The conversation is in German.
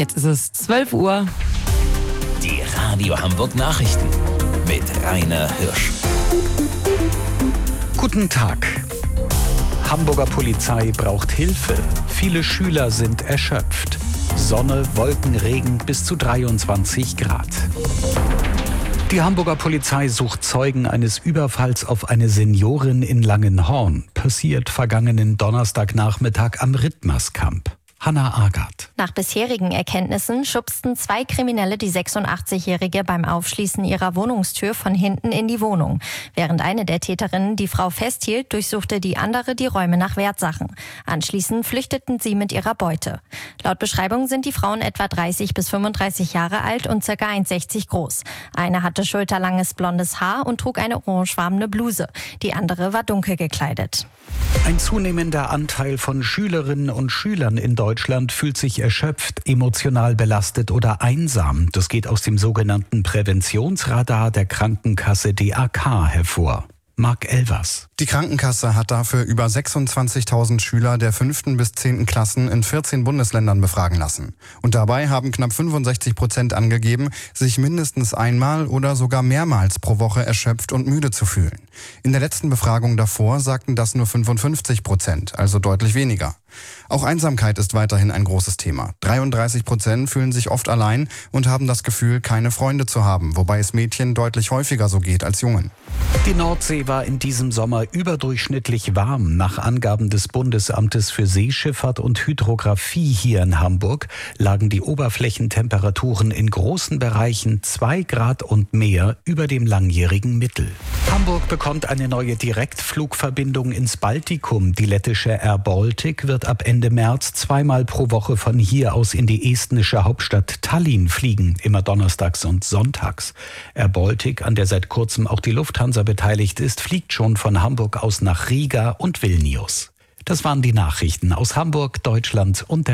Jetzt ist es 12 Uhr. Die Radio Hamburg Nachrichten mit Rainer Hirsch. Guten Tag. Hamburger Polizei braucht Hilfe. Viele Schüler sind erschöpft. Sonne, Wolken, Regen bis zu 23 Grad. Die Hamburger Polizei sucht Zeugen eines Überfalls auf eine Seniorin in Langenhorn. Passiert vergangenen Donnerstagnachmittag am Rittmerskamp. Hanna Agard. Nach bisherigen Erkenntnissen schubsten 2 Kriminelle die 86-Jährige beim Aufschließen ihrer Wohnungstür von hinten in die Wohnung. Während eine der Täterinnen die Frau festhielt, durchsuchte die andere die Räume nach Wertsachen. Anschließend flüchteten sie mit ihrer Beute. Laut Beschreibung sind die Frauen etwa 30 bis 35 Jahre alt und ca. 1,60 groß. Eine hatte schulterlanges blondes Haar und trug eine orangefarbene Bluse. Die andere war dunkel gekleidet. Ein zunehmender Anteil von Schülerinnen und Schülern in Deutschland fühlt sich erschöpft, emotional belastet oder einsam. Das geht aus dem sogenannten Präventionsradar der Krankenkasse DAK hervor. Marc Elvers. Die Krankenkasse hat dafür über 26.000 Schüler der 5. bis 10. Klassen in 14 Bundesländern befragen lassen. Und dabei haben knapp 65% angegeben, sich mindestens einmal oder sogar mehrmals pro Woche erschöpft und müde zu fühlen. In der letzten Befragung davor sagten das nur 55%, also deutlich weniger. Auch Einsamkeit ist weiterhin ein großes Thema. 33% fühlen sich oft allein und haben das Gefühl, keine Freunde zu haben, wobei es Mädchen deutlich häufiger so geht als Jungen. Die Nordsee war in diesem Sommer überdurchschnittlich warm. Nach Angaben des Bundesamtes für Seeschifffahrt und Hydrographie hier in Hamburg lagen die Oberflächentemperaturen in großen Bereichen 2 Grad und mehr über dem langjährigen Mittel. Hamburg bekommt eine neue Direktflugverbindung ins Baltikum. Die lettische Air Baltic wird ab Ende März 2-mal pro Woche von hier aus in die estnische Hauptstadt Tallinn fliegen, immer donnerstags und sonntags. Air Baltic, an der seit kurzem auch die Lufthansa beteiligt ist, fliegt schon von Hamburg aus nach Riga und Vilnius. Das waren die Nachrichten aus Hamburg, Deutschland und der